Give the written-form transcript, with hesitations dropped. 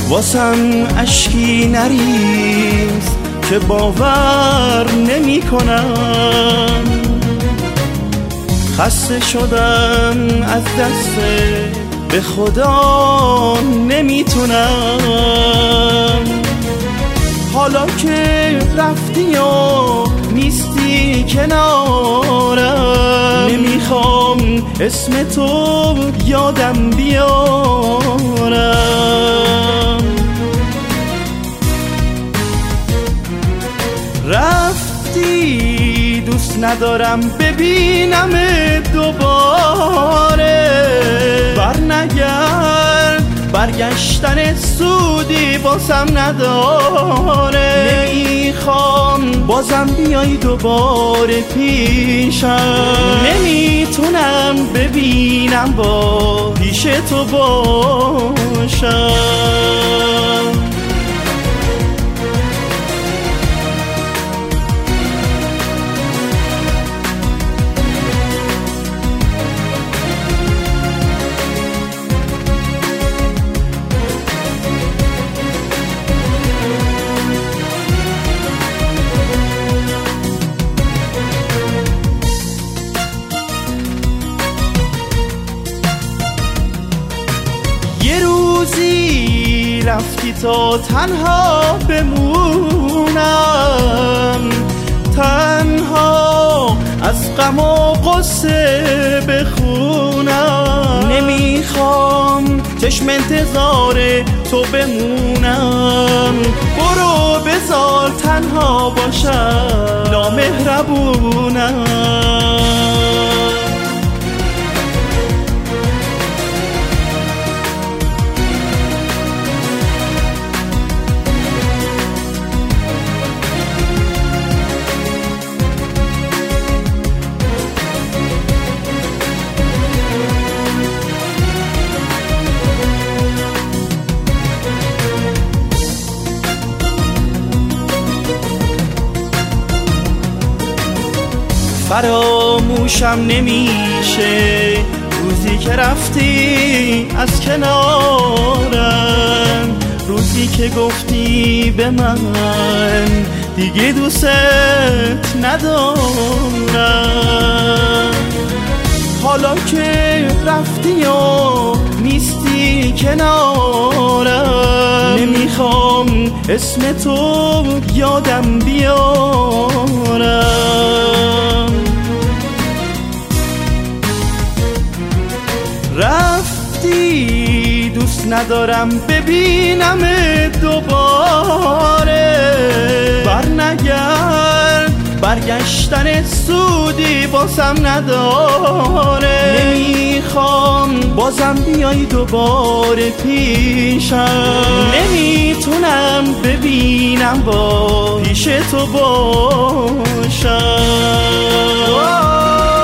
واسم اشکی نریز که باور نمی کنم. خسته شدم از دست به خدا نمیتونم. حالا که رفتی و نیستی کنارم، نمیخوام اسم تو یادم بیارم. رفتی دوست ندارم ببینم دوباره. برنگرد، برگشتن سودی واسم نداره. نمیخوام بازم بیای دوباره پیشم. نمیتونم ببینم با پیش تو باشم. یه روزی رفتی تا تنها بمونم، تنها از غم و غصه بخونم. نمیخوام چشم انتظار تو بمونم. برو بذار تنها باشم، نامهربونم. فراموشم نمیشه روزی که رفتی از کنارم. روزی که گفتی به من دیگه دوست ندارم. حالا که رفتی و نیستی کنارم، نمیخوام اسم تو یادم بیارم. رفتی دوست ندارم ببینم دوباره. برنگرد، برگشتن سودی واسم نداره. نمیخوام بازم بیای دوباره پیشم. نمیتونم ببینم با پیش تو باشم.